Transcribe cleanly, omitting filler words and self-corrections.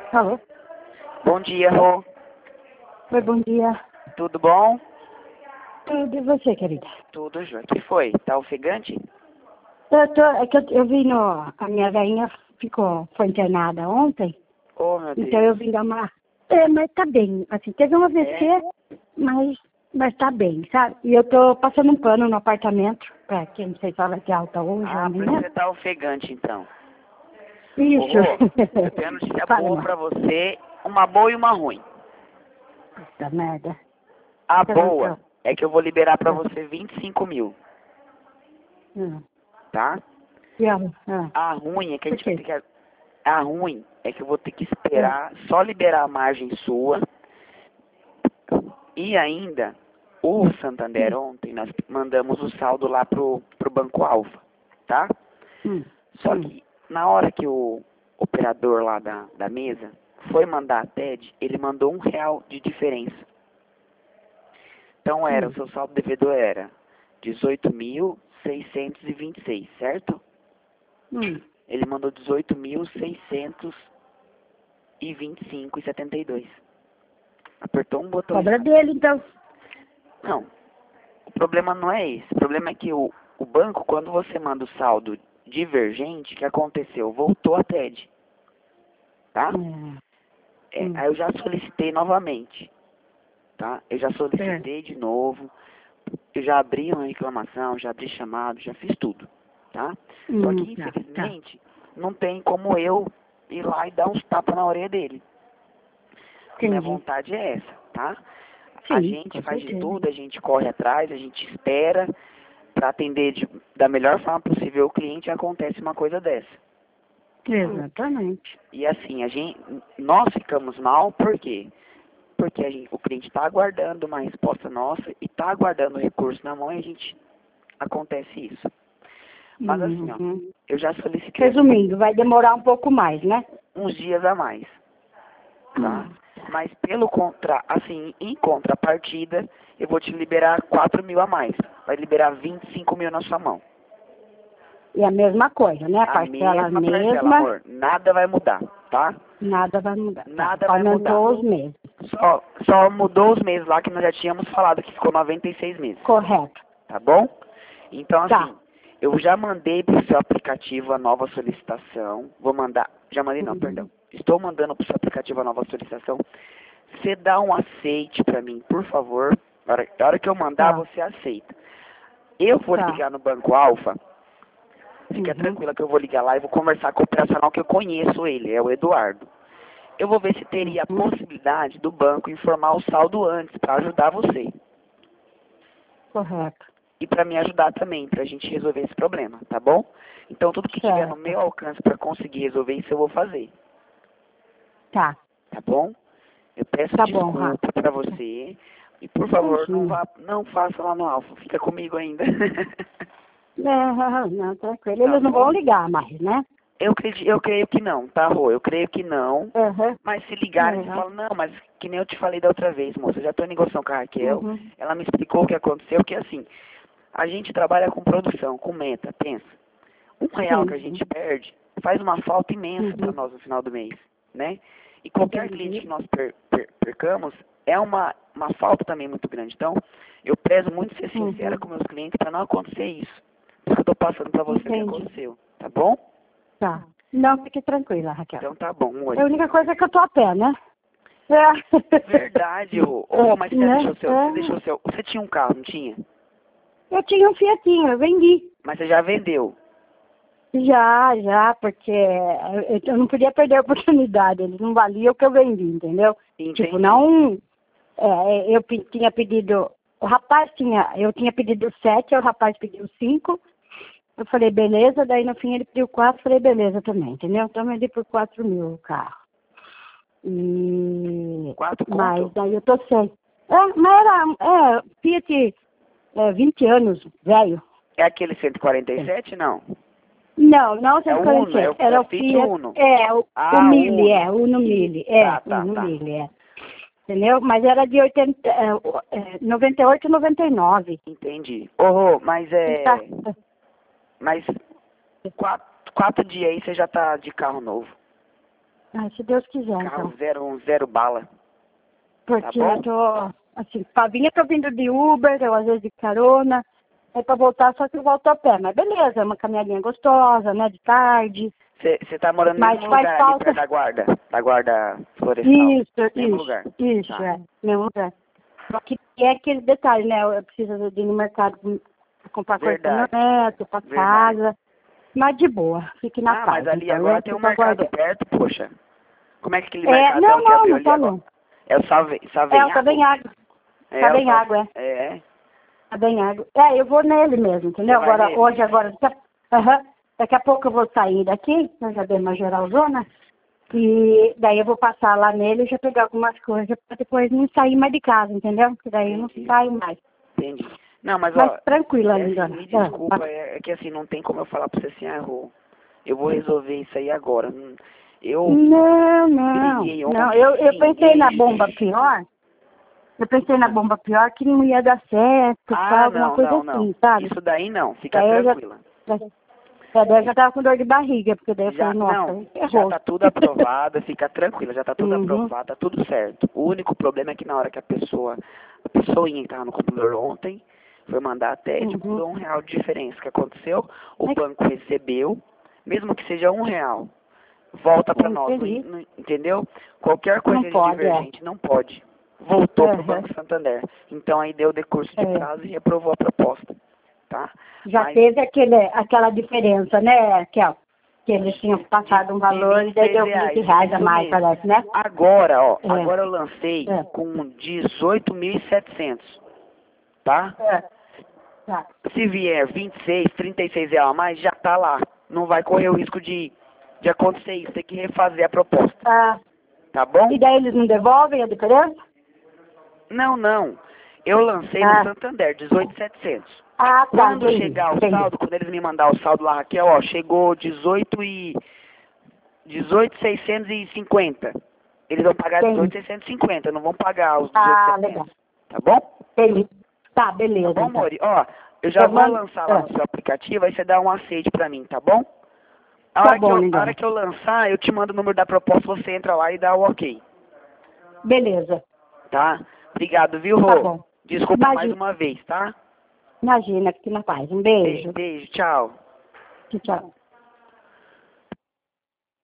Alô? Bom dia, Rô. Oi, bom dia. Tudo bom? Tudo e você, querida? Tudo, Ju. O que foi? Tá ofegante? Eu vi a minha velhinha foi internada ontem, Oh, meu então eu Deus. vim dar uma... mas tá bem, assim, teve um AVC, mas tá bem, sabe? E eu tô passando um pano no apartamento, pra quem não sei se ela vai ter alta hoje ou Ah, por isso amanhã. você tá ofegante, então. Ô, Isso. Rô, eu tenho uma notícia Fala, boa amor. pra você, uma boa e uma ruim. Puta merda. A O que boa aconteceu? é que eu vou liberar pra você 25 mil, Hum. tá? E a... A ruim é que a Por gente vai quê? ter que... A ruim é que eu vou ter que Ah, esperar só liberar a margem sua. E ainda, o Santander ontem, nós mandamos o saldo lá pro Banco Alfa, tá? hum, Só hum, que na hora que o operador lá da mesa foi mandar a TED, ele mandou R$ 1 de diferença. Então o seu saldo devedor era 18.626, certo? hum. Ele mandou 18.625,72. Apertou um botão Cobra errado. dele, então. Não, o problema não é esse. O problema é que o banco, quando você manda o saldo divergente, o que aconteceu? Voltou a TED, tá? Aí eu já solicitei novamente, tá? Eu já solicitei de novo, eu já abri uma reclamação, já abri chamado, já fiz tudo, tá? Só que, Tá. infelizmente, não tem como eu ir lá e dar uns tapas na orelha dele. Minha Entendi. vontade é essa, tá? A Sim, gente com faz de certeza. tudo, a gente corre atrás, a gente espera para atender da melhor forma possível o cliente e acontece uma coisa dessa. Exatamente. E assim, nós ficamos mal, por quê? Porque o cliente está aguardando uma resposta nossa e está aguardando o recurso na mão e acontece isso. Mas assim, ó, Uhum. eu já solicitei Resumindo, vai demorar um pouco mais, né? uns dias a mais, tá? Mas em contrapartida, eu vou te liberar 4 mil a mais. Vai liberar 25 mil na sua mão. E a mesma coisa, né? A A parcela mesma parcela, mesma, amor. Nada vai mudar, tá? nada vai mudar. Tá. Nada vai mudar. Aumentou os meses. Só mudou os meses lá que nós já tínhamos falado que ficou 96 meses. Correto. Tá bom? Então, Tá. assim, eu já mandei pro seu aplicativo a nova solicitação. Vou mandar. Já mandei não, perdão. Estou mandando pro seu aplicativo a nova solicitação. Você dá um aceite pra mim, por favor. Na hora que eu mandar, Tá. você aceita. Eu vou Tá. ligar no Banco Alfa. Fica tranquila que eu vou ligar lá e vou conversar com o operacional que eu conheço ele, é o Eduardo. Eu vou ver se teria a possibilidade do banco informar o saldo antes para ajudar você. Correto. E para me ajudar também, para a gente resolver esse problema, tá bom? Então tudo que tiver no Certo. meu alcance para conseguir resolver isso eu vou fazer, Tá. tá bom? Eu peço Tá bom, Rafa. desculpa para você e por favor Imagina. não faça lá no Alfa, fica comigo ainda. Não, tranquilo. Tá Eles não vão bom? ligar mais, né? Eu creio que não, tá, Rô? Eu creio que não. Uhum. Mas se ligarem, você fala, não, mas que nem eu te falei da outra vez, moça, eu já estou em negociação com a Raquel, ela me explicou o que aconteceu, que assim, a gente trabalha com produção, com meta, pensa. R$ 1 que a gente perde faz uma falta imensa para nós no final do mês, né? E qualquer cliente que nós percamos é uma falta também muito grande. Então, eu prezo muito ser sincera com meus clientes para não acontecer isso. Por isso que eu estou passando para você o que aconteceu, tá bom? Tá. Não, fique tranquila, Raquel. Então tá bom, oi. A única coisa é que eu tô a pé, né? É. Verdade, mas você Né? deixou você deixou você tinha um carro, não tinha? Eu tinha um Fiatinho, eu vendi. Mas você já vendeu. Já, porque eu não podia perder a oportunidade, eles não valiam o que eu vendi, entendeu? Entendi. Tipo, não, eu tinha pedido, eu tinha pedido 7, o rapaz pediu 5, eu falei, beleza, daí no fim ele pediu 4, falei, beleza também, entendeu? Então eu vendi por 4 mil o carro. E... 4 Mas conto? daí eu tô sem. Mas era, Fiat, 20 anos, velho. É aquele 147, não? Não, É o Uno, 147. Era o Fiat Fiat, Uno. o Mille, Uno. Uno Mille, Tá. Uno Mille, entendeu? Mas era de 98, 99. Entendi. Ô, mas Tá. Mas quatro dias aí você já tá de carro novo. Ah, se Deus quiser, Carro então. zero bala. Porque Tá eu tô, assim, pra vir eu tô vindo de Uber, eu às vezes de carona. Aí pra voltar, só que eu volto a pé. Mas beleza, é uma caminhadinha gostosa, né, de tarde. Você tá morando no Mas mesmo faz lugar ali falta. perto da guarda florestal? Mesmo Isso, lugar? isso, Tá. é. Mesmo lugar. Só que é aquele detalhe, né? Eu preciso de ir no mercado pra comprar coisa pra meu Verdade. neto, pra Verdade. casa. Mas de boa, fique na Ah, mas paz. ali Então, agora eu tem um fico mercado aguardando. perto, poxa. Como é que aquele É, mercadão não, que não, abriu não ali tá agora? não. É o É, tá bem Savenhago? água. Tá É, o bem Sal... água, é. É. Tá bem água. É, eu vou nele mesmo, Você entendeu? vai Agora, nele? hoje, agora, aham. Daqui a pouco eu vou sair daqui, eu já dei uma geralzona, e daí eu vou passar lá nele e já pegar algumas coisas pra depois não sair mais de casa, entendeu? Porque daí eu não Entendi. saio mais. Entendi. Não, mas Mas ó, tranquila, é assim, linda. me desculpa, é que assim, não tem como eu falar pra você assim, ah, Rô, eu vou resolver isso aí agora. Eu Não, não. briguei Não, ontem, eu pensei na xinguei. bomba pior. Eu pensei na bomba pior que não ia dar certo, Ah, alguma não, coisa não, não. assim, sabe? Isso daí não, fica Daí eu já, tranquila. daí eu já tava com dor de barriga, porque daí eu Já, falei, nossa, não, já errou. tá tudo aprovado, fica tranquila, já tá tudo Uhum, aprovado, tá tudo certo. O único problema é que na hora que a pessoinha que tava no computador ontem, foi mandar até, tipo, uhum. R$ 1 de diferença. O que aconteceu? O Ai, banco recebeu, mesmo que seja R$ 1, volta pra nós, infeliz. entendeu? Qualquer Não coisa de pode, é. divergente não pode. Voltou pro Uhum, Banco Santander. Então aí deu decurso de é. prazo e aprovou a proposta, tá? Já Mas teve aquela diferença, né, Kel? Que eles tinham passado um de valor e daí deu 20 reais a isso mais, mesmo. parece, né? Agora, ó, agora eu É, lancei é, com 18.700, tá? é. Tá. Se vier 26, 36 reais a mais, já tá lá. Não vai correr o risco de acontecer isso, tem que refazer a proposta, Ah, tá bom? e daí eles não devolvem a diferença? Não, não. Eu lancei no Ah, Santander, 18.700. ah, tá, Quando entendi, chegar o entendi. saldo, quando eles me mandar o saldo lá, Raquel, ó, chegou 18.650. Eles vão pagar Entendi. 18.650, não vão pagar os Ah, legal. 18.700. Tá bom? Entendi. Tá, Tá beleza, bom, então. Mori? Ó, eu já Eu vou mando. lançar lá no seu aplicativo, aí você dá um aceite pra mim, tá bom? Tá bom, A hora lindona. que eu lançar, eu te mando o número da proposta, você entra lá e dá o ok, Beleza. tá? Obrigado, viu, Tá Rô? bom. Desculpa mais Imagina, uma vez, tá? imagina, que na paz. Um beijo. Beijo, tchau. Tchau.